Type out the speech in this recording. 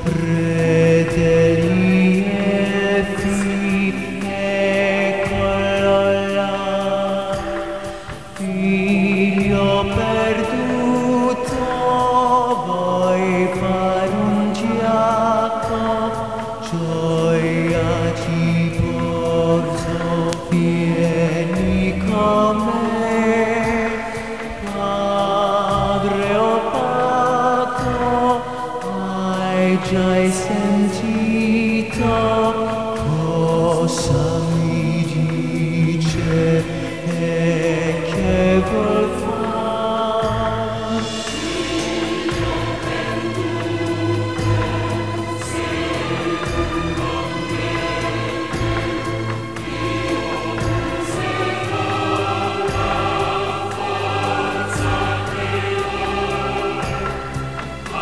fratelli e figli, eccolo là, figlio perduto, vuoi fare un giaco, gioia ci porto, vieni con me, padre opaco, hai già sentito cosa mi